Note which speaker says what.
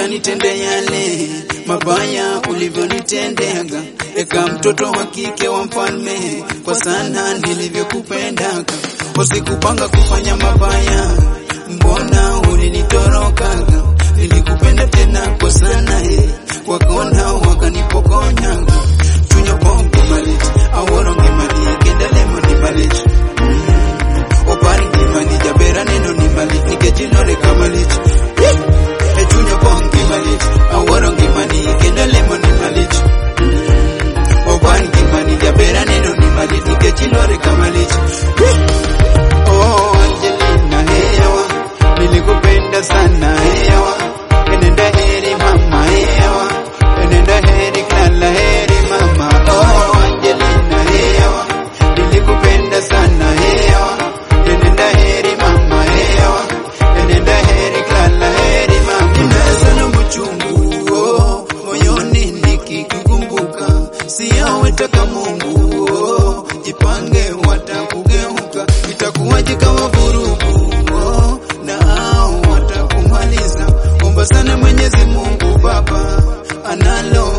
Speaker 1: ukanitendea yale mabaya ulivyonitendeaga. Eka mtoto wa kike wa mfalme, kwa sana nilivyokupendaka. Usikupanga kufanya mabaya, mbona ulinitorokaga? Nilikupenda tena kwa sana, kwa kona wakanipokonyaga. Chunya bonge malit, aworonge mani, kendalemo ni malit. Opari ni mani, jabera neno ni malit, nikejinore kamalit. Chunya bonge malit, aworonge mani, kendalemo ni malit. Opari ni mani, jabera neno ni malit, nikejinore kamalit. Oh Angelina hewa, nilikupenda sana hewa. Enenda heri mama hewa, enenda heri klala heri mama. Oh Angelina hewa, nilikupenda sana hewa. Enenda heri mama hewa, enenda heri klala heri mama. Nimesana mchungu oh, moyoni nikikukumbuka. Siyawetaka Mungu oh, jipange watakugeuka. Itakuwaje kama vurugu oh, na hao watakumaliza. Omba sana Mwenyezi Mungu Baba, analo